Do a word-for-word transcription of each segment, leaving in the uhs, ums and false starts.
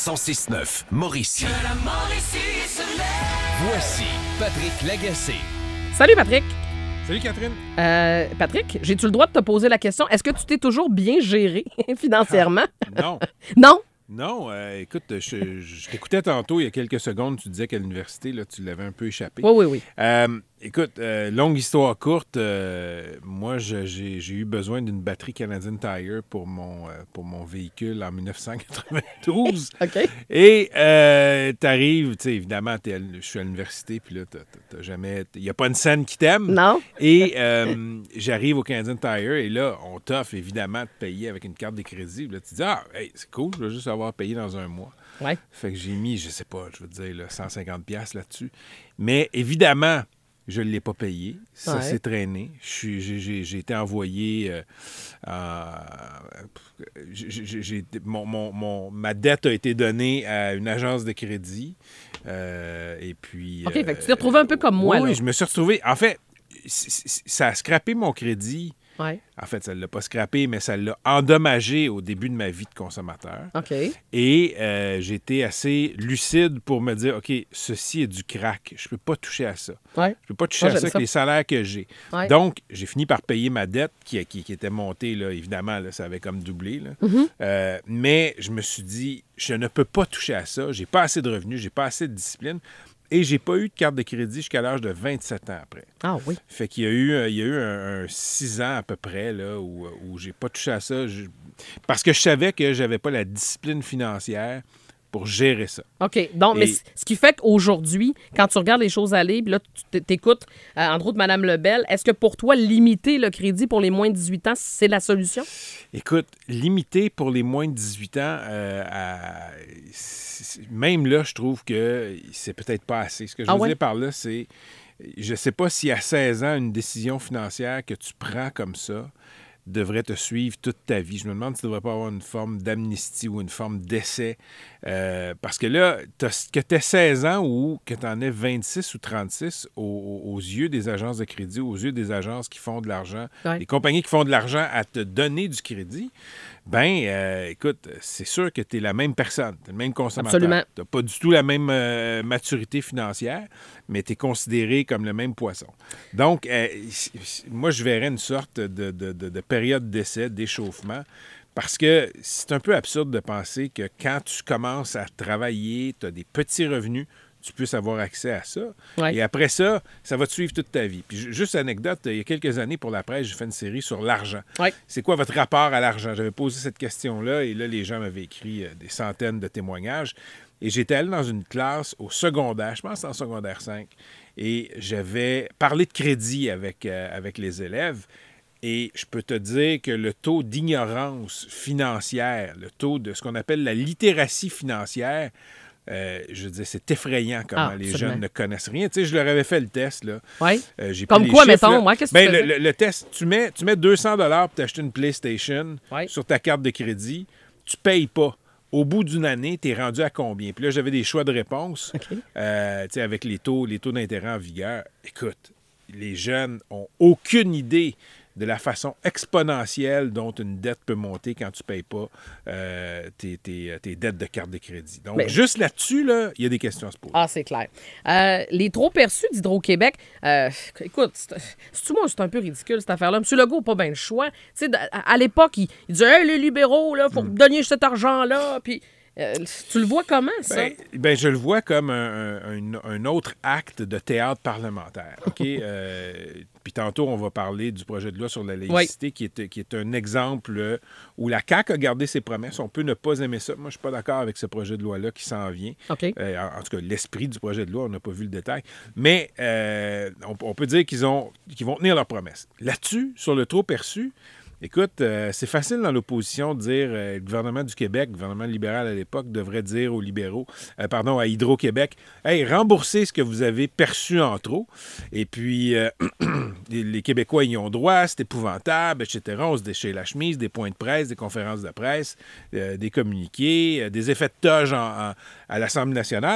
cent six neuf, Mauricie. Que la Mauricie se lève. Voici Patrick Lagacé. Salut Patrick. Salut Catherine. Euh, Patrick, j'ai-tu le droit de te poser la question? Est-ce que tu t'es toujours bien géré financièrement? Ah, non. Non? Non, euh, écoute, je, je t'écoutais tantôt il y a quelques secondes, tu disais qu'à l'université, là, tu l'avais un peu échappé. Oui, oui, oui. Euh, écoute, euh, longue histoire courte, euh, moi, je- j'ai, j'ai eu besoin d'une batterie Canadian Tire pour mon, euh, pour mon véhicule en dix-neuf cent quatre-vingt-douze. OK. Et euh, t'arrives, tu sais, évidemment, t'es à l- je suis à l'université, puis là, t'as, t'as- t'as jamais... Il n'y a pas une scène qui t'aime. Non? Et euh, j'arrive au Canadian Tire et là, on t'offre évidemment de payer avec une carte de crédit. Puis là, tu dis, ah, hey, c'est cool, je vais juste avoir payé dans un mois. Ouais. Fait que j'ai mis, je sais pas, je veux dire, là, cent cinquante dollars là-dessus. Mais évidemment, je ne l'ai pas payé. Ça Ouais. s'est traîné. Je suis- J'ai, j'ai- j'ai été envoyé euh, en- j'ai- j'ai- j'ai- mon- mon- mon- ma dette a été donnée à une agence de crédit. Euh, et puis... OK, fait que tu t'es retrouvé un peu comme moi, Oui, là. oui, je me suis retrouvé... En fait, c- c- ça a scrappé mon crédit. Ouais. En fait, ça ne l'a pas scrappé, mais ça l'a endommagé au début de ma vie de consommateur. OK. Et euh, j'ai été assez lucide pour me dire, OK, ceci est du crack. Je ne peux pas toucher à ça. Ouais. Je ne peux pas toucher Moi, à j'aime ça ça. avec les salaires que j'ai. Ouais. Donc, j'ai fini par payer ma dette qui, qui, qui était montée, là, évidemment, là, ça avait comme doublé. Là. Mm-hmm. Euh, mais je me suis dit, je ne peux pas toucher à ça. J'ai pas assez de revenus, j'ai pas assez de discipline. Et j'ai pas eu de carte de crédit jusqu'à l'âge de vingt-sept ans après. Ah oui. Fait qu'il y a eu, euh, il y a eu un, un six ans à peu près là, où, où j'ai pas touché à ça. Je- parce que je savais que j'avais pas la discipline financière pour gérer ça. OK. Donc, mais Et- c- ce qui fait qu'aujourd'hui, quand tu regardes les choses aller, puis là, tu t- t'écoutes, euh, entre autres, Mme Lebel, est-ce que pour toi, limiter le crédit pour les moins de dix-huit ans, c'est la solution? Écoute, limité pour les moins de dix-huit ans, euh, à- c'est- même là, je trouve que c'est peut-être pas assez. Ce que je Ah veux ouais? dire par là, c'est, je sais pas si à seize ans, une décision financière que tu prends comme ça devrait te suivre toute ta vie. Je me demande si tu ne devrais pas avoir une forme d'amnistie ou une forme d'essai. Euh, parce que là, t'as- que tu aies seize ans ou que tu en aies vingt-six ou trente-six, aux, aux yeux des agences de crédit, aux yeux des agences qui font de l'argent, Ouais. les compagnies qui font de l'argent à te donner du crédit, ben, euh, écoute, c'est sûr que tu es la même personne, tu es le même consommateur. Absolument. Tu n'as pas du tout la même euh, maturité financière, mais tu es considéré comme le même poisson. Donc, euh, c- c- moi, je verrais une sorte de, de- de- de période d'essai, d'échauffement, parce que c'est un peu absurde de penser que quand tu commences à travailler, tu as des petits revenus, tu puisses avoir accès à ça. Ouais. Et après ça, ça va te suivre toute ta vie. Puis ju- juste anecdote, il y a quelques années pour la presse, j'ai fait une série sur l'argent. Ouais. C'est quoi votre rapport à l'argent? J'avais posé cette question-là et là, les gens m'avaient écrit euh, des centaines de témoignages. Et j'étais allé dans une classe au secondaire, je pense en secondaire cinq, et j'avais parlé de crédit avec, euh, avec les élèves. Et je peux te dire que le taux d'ignorance financière, le taux de ce qu'on appelle la littératie financière, euh, je veux dire, c'est effrayant comment Ah, les absolument. jeunes ne connaissent rien. Tu sais, je leur avais fait le test, là. Oui. Euh, j'ai Comme pris les quoi, chiffres, mettons? là. Ouais, qu'est-ce que tu Ben, le, faisais? le- le test, tu mets, tu mets deux cents dollars pour t'acheter une PlayStation Ouais. sur ta carte de crédit, tu payes pas. Au bout d'une année, tu es rendu à combien? Puis là, j'avais des choix de réponse OK. euh, tu sais, avec les taux, les taux d'intérêt en vigueur. Écoute, les jeunes ont aucune idée de la façon exponentielle dont une dette peut monter quand tu ne payes pas euh, tes, tes- tes dettes de carte de crédit. Donc, Mais- juste là-dessus, là, il y a des questions à se poser. Ah, c'est clair. Euh, les trop perçus d'Hydro-Québec, euh, écoute, c'est, c'est, moi, c'est un peu ridicule, cette affaire-là. M. Legault n'a pas bien le choix. Tu sais, d- à, à l'époque, il, il disait, hey, les libéraux, il faut Hmm. me donner cet argent-là. Puis, euh, tu le vois comment, ça? Ben, ben, je le vois comme un, un- un- un autre acte de théâtre parlementaire. OK? Euh, puis tantôt, on va parler du projet de loi sur la laïcité, qui, est, qui est un exemple euh, où la C A Q a gardé ses promesses. On peut ne pas aimer ça. Moi, je ne suis pas d'accord avec ce projet de loi-là qui s'en vient. OK. Euh, en, en tout cas, l'esprit du projet de loi, on n'a pas vu le détail. Mais euh, on, on peut dire qu'ils, ont, qu'ils vont tenir leurs promesses. Là-dessus, sur le trop perçu, écoute, euh, c'est facile dans l'opposition de dire euh, le gouvernement du Québec, le gouvernement libéral à l'époque, devrait dire aux libéraux, euh, pardon, à Hydro-Québec, hey, remboursez ce que vous avez perçu en trop. Et puis, euh, les, les Québécois y ont droit, c'est épouvantable, et cetera. On se déchire la chemise, des points de presse, des conférences de presse, euh, des communiqués, euh, des effets de toge en- en- à l'Assemblée nationale.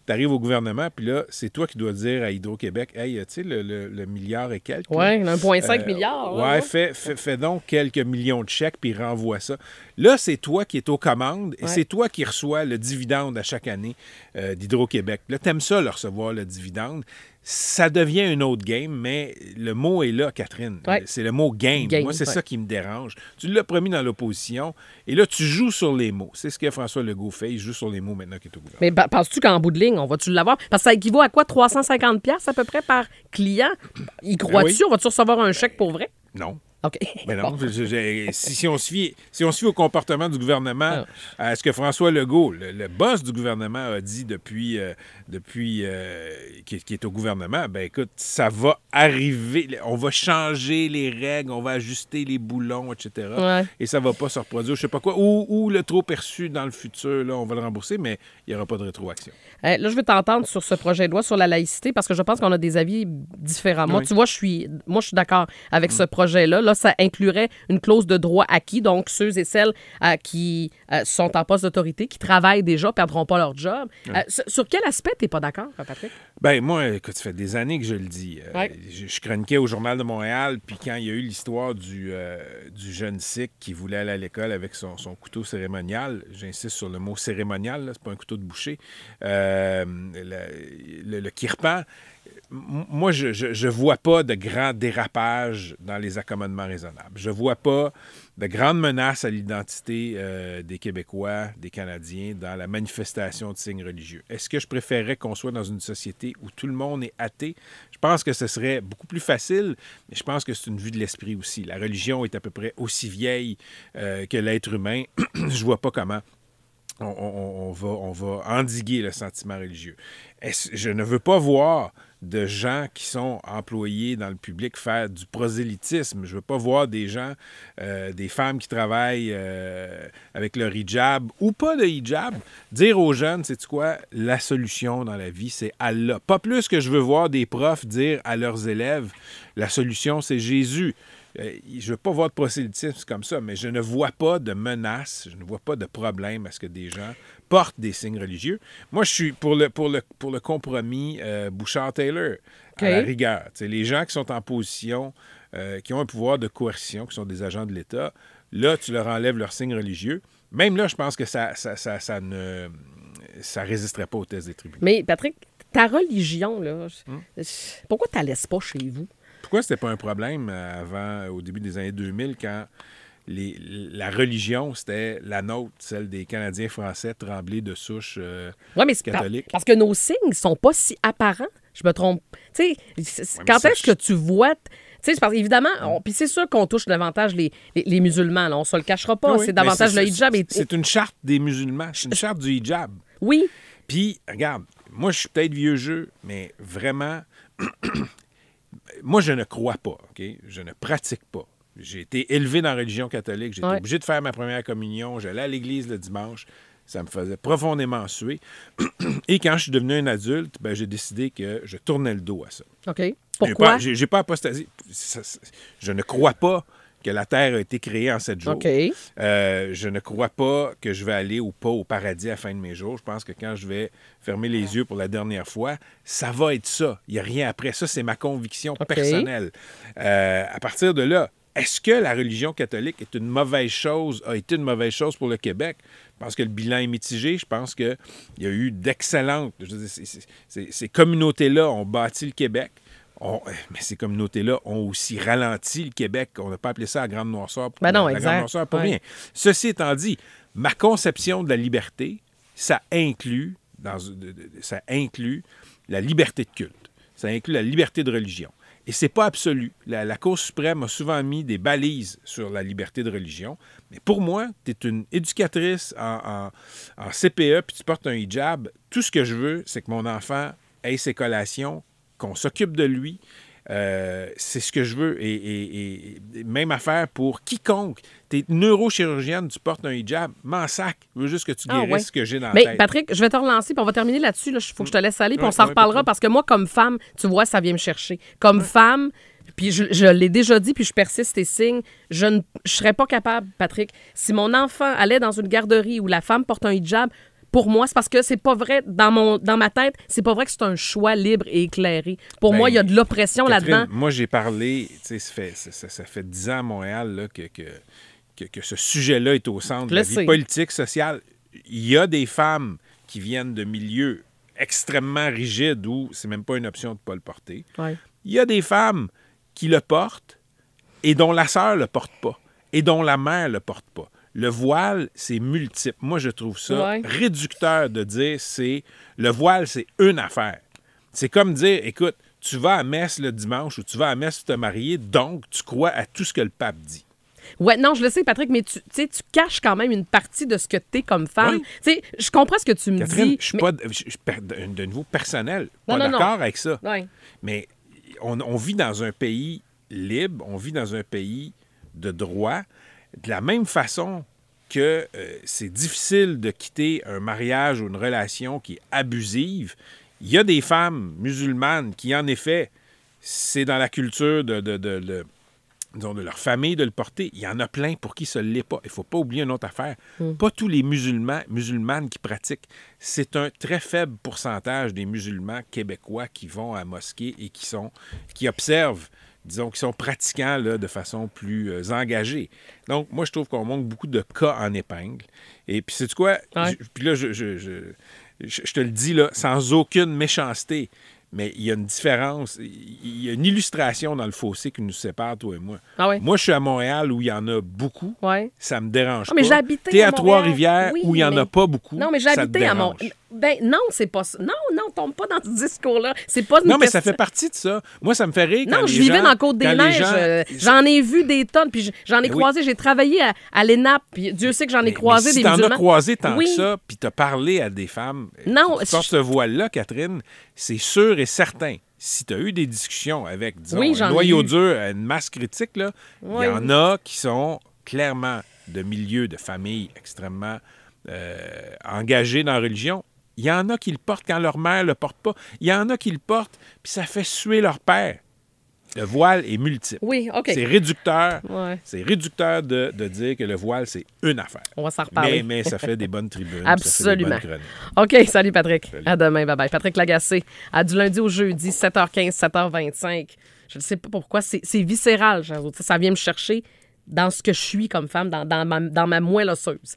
tu arrives au gouvernement, puis là, c'est toi qui dois dire à Hydro-Québec, « Hey, tu sais, le, le, le milliard et quelques... » Oui, un virgule cinq euh, milliard. Ouais, là, fais, fais, fais donc quelques millions de chèques, puis renvoie ça. Là, c'est toi qui es aux commandes, et ouais. c'est toi qui reçois le dividende à chaque année euh, d'Hydro-Québec. Là, t'aimes ça, le recevoir le dividende. Ça devient un autre game, mais le mot est là, Catherine. Ouais. C'est le mot game. game Moi, c'est ouais. ça qui me dérange. Tu l'as promis dans l'opposition, et là, tu joues sur les mots. C'est ce que François Legault fait. Il joue sur les mots maintenant qu'il est au gouvernement. Mais bah, penses-tu qu'en bout de ligne, on va-tu l'avoir? Parce que ça équivaut à quoi? trois cent cinquante dollars à peu près par client? Y crois-tu? Ben oui. On va-tu recevoir un chèque pour vrai? Non. OK. Mais non, Bon. je, je, si, si, on se fie, si on se fie au comportement du gouvernement, ah. à ce que François Legault, le, le boss du gouvernement, a dit depuis, euh, depuis euh, qui, qui est au gouvernement, ben écoute, ça va arriver, on va changer les règles, on va ajuster les boulons, et cetera. Ouais. Et ça va pas se reproduire, je sais pas quoi. Ou, ou le trop perçu dans le futur, là, on va le rembourser, mais il n'y aura pas de rétroaction. Euh, là, je veux t'entendre sur ce projet de loi sur la laïcité parce que je pense qu'on a des avis différents. Moi, oui. tu vois, je suis, moi, je suis d'accord avec mmh. ce projet-là. Là, ça inclurait une clause de droit acquis, donc ceux et celles euh, qui euh, sont en poste d'autorité, qui travaillent déjà, ne perdront pas leur job. Oui. Euh, sur quel aspect tu n'es pas d'accord, Patrick? Ben moi, écoute, ça fait des années que je le dis. Euh, ouais. je, je chroniquais au Journal de Montréal, puis quand il y a eu l'histoire du, euh, du jeune Sikh qui voulait aller à l'école avec son, son couteau cérémonial, j'insiste sur le mot cérémonial, là, c'est pas un couteau de boucher, euh, le, le, le kirpan, moi, je, je, je vois pas de grands dérapages dans les accommodements raisonnables. Je vois pas de grandes menaces à l'identité euh, des Québécois, des Canadiens, dans la manifestation de signes religieux. Est-ce que je préférerais qu'on soit dans une société où tout le monde est athée? Je pense que ce serait beaucoup plus facile, mais je pense que c'est une vue de l'esprit aussi. La religion est à peu près aussi vieille euh, que l'être humain. Je vois pas comment on, on, on, va, on va endiguer le sentiment religieux. Est-ce, je ne veux pas voir de gens qui sont employés dans le public faire du prosélytisme. Je ne veux pas voir des gens, euh, des femmes qui travaillent euh, avec leur hijab ou pas de hijab, dire aux jeunes, sais-tu quoi, la solution dans la vie, c'est Allah. Pas plus que je veux voir des profs dire à leurs élèves, la solution, c'est Jésus. Euh, je ne veux pas voir de prosélytisme comme ça, mais je ne vois pas de menace, je ne vois pas de problème à ce que des gens portent des signes religieux. Moi, je suis pour le, pour le, pour le compromis euh, Bouchard-Taylor, okay. à la rigueur. T'sais, les gens qui sont en position, euh, qui ont un pouvoir de coercition, qui sont des agents de l'État, là, tu leur enlèves leurs signes religieux. Même là, je pense que ça, ça, ça, ça ne ça résisterait pas aux tests des tribunaux. Mais Patrick, ta religion, là, hum? pourquoi tu la laisses pas chez vous? Pourquoi c'était pas un problème avant, au début des années deux mille, quand les, la religion, c'était la nôtre, celle des Canadiens français tremblés de souche euh, ouais, mais catholique? Parce que nos signes ne sont pas si apparents. Je me trompe. Tu sais, ouais, quand est-ce que tu vois... Tu sais, parce qu'évidemment, puis c'est sûr qu'on touche davantage les, les, les musulmans, là, on se le cachera pas. Oui, c'est davantage c'est, le hijab. C'est, et... c'est une charte des musulmans, c'est une charte du hijab. Oui. Puis, regarde, moi, je suis peut-être vieux jeu, mais vraiment... Moi, je ne crois pas, OK? Je ne pratique pas. J'ai été élevé dans la religion catholique. J'ai été ouais. obligé de faire ma première communion. J'allais à l'église le dimanche. Ça me faisait profondément suer. Et quand je suis devenu un adulte, ben, j'ai décidé que je tournais le dos à ça. OK. Pourquoi? J'ai pas, j'ai pas apostasé. Ça, ça, je ne crois pas que la Terre a été créée en sept jours. Okay. Euh, je ne crois pas que je vais aller ou pas au paradis à la fin de mes jours. Je pense que quand je vais fermer les yeux pour la dernière fois, ça va être ça. Il n'y a rien après. Ça, c'est ma conviction okay. personnelle. Euh, à partir de là, est-ce que la religion catholique est une mauvaise chose, a été une mauvaise chose pour le Québec? Je pense que le bilan est mitigé. Je pense qu'il y a eu d'excellentes... Je veux dire, c'est, c'est, c'est, ces communautés-là ont bâti le Québec. On, mais ces communautés-là ont aussi ralenti le Québec. On n'a pas appelé ça la grande noirceur pour, ben non, la, la grande noirceur pour ouais. rien. Ceci étant dit, ma conception de la liberté, ça inclut, dans, ça inclut la liberté de culte. Ça inclut la liberté de religion. Et c'est pas absolu. La, la Cour suprême a souvent mis des balises sur la liberté de religion. Mais pour moi, tu es une éducatrice en, en, en C P E puis tu portes un hijab. Tout ce que je veux, c'est que mon enfant ait ses collations, qu'on s'occupe de lui. Euh, c'est ce que je veux. Et, et, et même affaire pour quiconque. Tu es neurochirurgienne, tu portes un hijab, m'en sac. Je veux juste que tu guérisses ah, ouais. ce que j'ai dans mais, la tête. Patrick, je vais te relancer, puis on va terminer là-dessus. Il là. faut que je te laisse aller, puis ouais, on s'en ouais, reparlera, parce que moi, comme femme, tu vois, ça vient me chercher. Comme ouais. femme, puis je, je l'ai déjà dit, puis je persiste et signe, je ne je serais pas capable, Patrick, si mon enfant allait dans une garderie où la femme porte un hijab, pour moi, c'est parce que c'est pas vrai, dans, mon, dans ma tête, c'est pas vrai que c'est un choix libre et éclairé. Pour Ben, moi, il y a de l'oppression Catherine, là-dedans. Moi, j'ai parlé, tu sais, ça fait, ça, ça- ça fait dix ans à Montréal là, que, que, que, que ce sujet-là est au centre Je de la le vie sais. politique, sociale. Il y a des femmes qui viennent de milieux extrêmement rigides où c'est même pas une option de ne pas le porter. Ouais. Il y a des femmes qui le portent et dont la sœur le porte pas et dont la mère le porte pas. Le voile, c'est multiple. Moi, je trouve ça Ouais. réducteur de dire c'est le voile, c'est une affaire. C'est comme dire, écoute, tu vas à messe le dimanche ou tu vas à messe pour te marier, donc tu crois à tout ce que le pape dit. Ouais, non, je le sais, Patrick, mais tu, tu sais, tu caches quand même une partie de ce que t'es comme femme. Oui. Tu sais, je comprends ce que tu me Catherine, dis. je suis mais- pas de, je- je- per- de- de niveau personnel, Non, pas non, non. d'accord avec ça. Ouais. Mais on, on vit dans un pays libre, on vit dans un pays de droit, de la même façon que euh, c'est difficile de quitter un mariage ou une relation qui est abusive. Il y a des femmes musulmanes qui, en effet, c'est dans la culture de, de, de, de- disons, de leur famille de le porter. Il y en a plein pour qui ça ne l'est pas. Il ne faut pas oublier une autre affaire. Pas tous les musulmans, musulmanes qui pratiquent. C'est un très faible pourcentage des musulmans québécois qui vont à la mosquée et qui, sont, qui observent, disons, qui sont pratiquants là, de façon plus euh, engagée. Donc, moi, je trouve qu'on manque beaucoup de cas en épingle. Et puis, c'est quoi? Ouais. Je- Puis là, je, je, je, je- je te le dis, là, sans aucune méchanceté. Mais il y a une différence, il y a une illustration dans le fossé qui nous sépare, toi et moi. Ah ouais? Moi, je suis à Montréal où il y en a beaucoup. Ouais. Ça me dérange Ah, mais pas. j'ai habité T'es à à Montréal. Trois-Rivières Oui, où il n'y en mais- a pas beaucoup. Non, mais j'ai ça te habité à mon. dérange. Ben non, c'est pas ça. Non, non, tombe pas dans ce discours-là. C'est pas une Non, mais ça question- fait partie de ça. Moi, ça me fait rire quand Non, les je vivais gens- dans la Côte-des-Neiges. quand les euh, gens- J'en ai vu des tonnes. Puis j'en ai Mais oui. croisé. J'ai travaillé à, à l'E N A P. Puis Dieu sait que j'en ai Mais- croisé mais si des t'en as musulmans. croisé tant Oui. que ça, puis t'as parlé à des femmes Non, qui portent je- ce voile-là, Catherine, c'est sûr et certain. Si tu as eu des discussions avec, disons, Oui, j'en un ai noyau eu. dur, une masse critique, là, il Oui. y en a qui sont clairement de milieux, de familles extrêmement euh, engagés dans la religion. Il y en a qui le portent quand leur mère ne le porte pas. Il y en a qui le portent, puis ça fait suer leur père. Le voile est multiple. Oui, OK. C'est réducteur. Ouais. C'est réducteur de, de dire que le voile, c'est une affaire. On va s'en reparler. Mais, mais ça fait des bonnes tribunes. Absolument. Ça fait des bonnes chroniques. OK, salut Patrick. Salut. À demain, bye-bye. Patrick Lagacé, à du lundi au jeudi, sept heures quinze, sept heures vingt-cinq. Je ne sais pas pourquoi, c'est c'est viscéral. Genre, ça vient me chercher dans ce que je suis comme femme, dans, dans, ma, dans ma moelle osseuse.